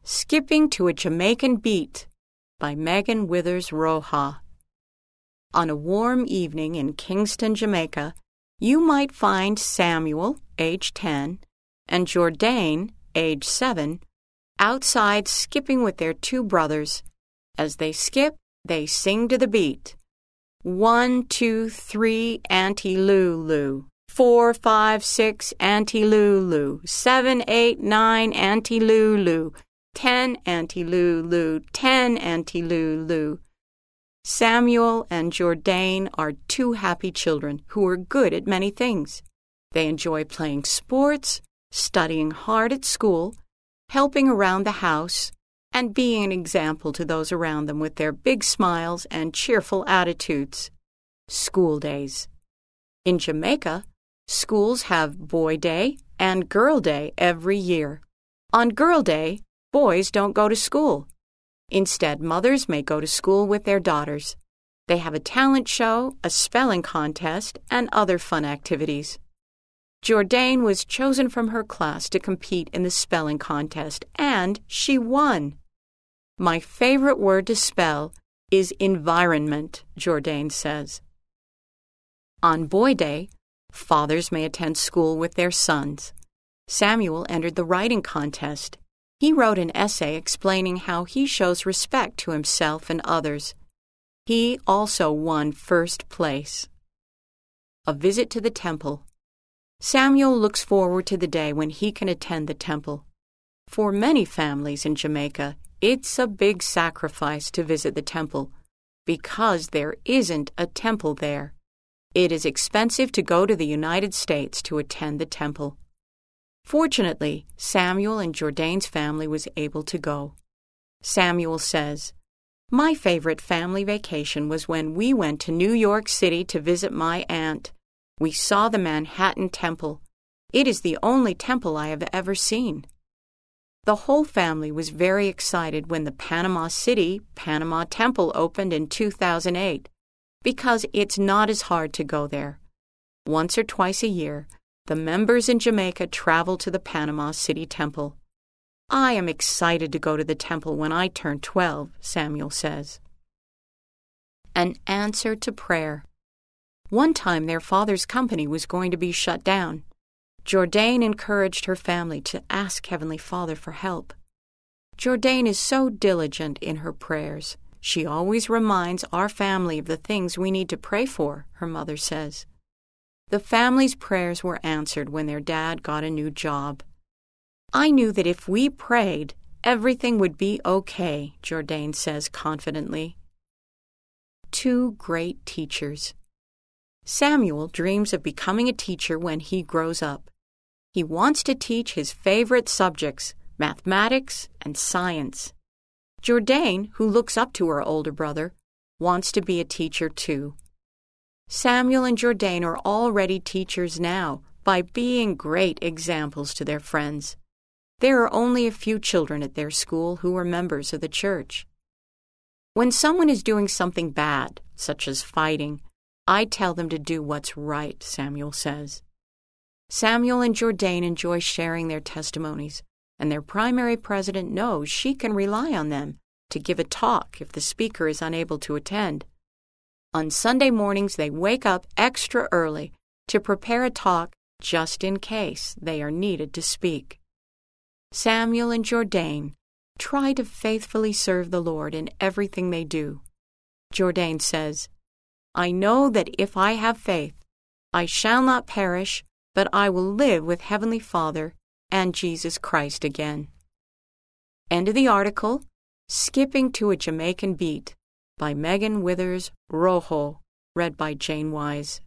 Skipping to a Jamaican Beat by Megan Withers Roja. On a warm evening in Kingston, Jamaica, you might find Samuel, age 10, and Jourdain, age 7, outside skipping with their two brothers. As they skip, they sing to the beat. 1, 2, 3, Auntie Lulu. 4, 5, 6, Auntie Lulu. 7, 8, 9, Auntie Lulu. 10, Auntie Lulu. 10, Auntie Lulu. Samuel and Jourdain are two happy children who are good at many things. They enjoy playing sports, studying hard at school, helping around the house, and being an example to those around them with their big smiles and cheerful attitudes. School days. In Jamaica, schools have Boy Day and Girl Day every year. On Girl Day, boys don't go to school. Instead, mothers may go to school with their daughters. They have a talent show, a spelling contest, and other fun activities. Jourdain was chosen from her class to compete in the spelling contest, and she won. My favorite word to spell is environment, Jourdain says. On Boy Day, fathers may attend school with their sons. Samuel entered the writing contest. He wrote an essay explaining how he shows respect to himself and others. He also won first place. A visit to the temple. Samuel looks forward to the day when he can attend the temple. For many families in Jamaica, it's a big sacrifice to visit the temple because there isn't a temple there. It is expensive to go to the United States to attend the temple. Fortunately, Samuel and Jourdain's family was able to go. Samuel says, "My favorite family vacation was when we went to New York City to visit my aunt. We saw the Manhattan Temple. It is the only temple I have ever seen." The whole family was very excited when the Panama City Panama Temple opened in 2008 because it's not as hard to go there. Once or twice a year, the members in Jamaica travel to the Panama City Temple. I am excited to go to the temple when I turn 12, Samuel says. An answer to prayer. One time their father's company was going to be shut down. Jourdain encouraged her family to ask Heavenly Father for help. Jourdain is so diligent in her prayers. She always reminds our family of the things we need to pray for, her mother says. The family's prayers were answered when their dad got a new job. I knew that if we prayed, everything would be okay, Jourdain says confidently. Two great teachers. Samuel dreams of becoming a teacher when he grows up. He wants to teach his favorite subjects, mathematics and science. Jourdain, who looks up to her older brother, wants to be a teacher too. Samuel and Jourdain are already teachers now by being great examples to their friends. There are only a few children at their school who are members of the church. When someone is doing something bad, such as fighting, I tell them to do what's right, Samuel says. Samuel and Jourdain enjoy sharing their testimonies, and their primary president knows she can rely on them to give a talk if the speaker is unable to attend. On Sunday mornings, they wake up extra early to prepare a talk just in case they are needed to speak. Samuel and Jourdain try to faithfully serve the Lord in everything they do. Jourdain says, "I know that if I have faith, I shall not perish, but I will live with Heavenly Father and Jesus Christ again." End of the article, Skipping to a Jamaican Beat by Megan Withers Rojo, read by Jane Wise.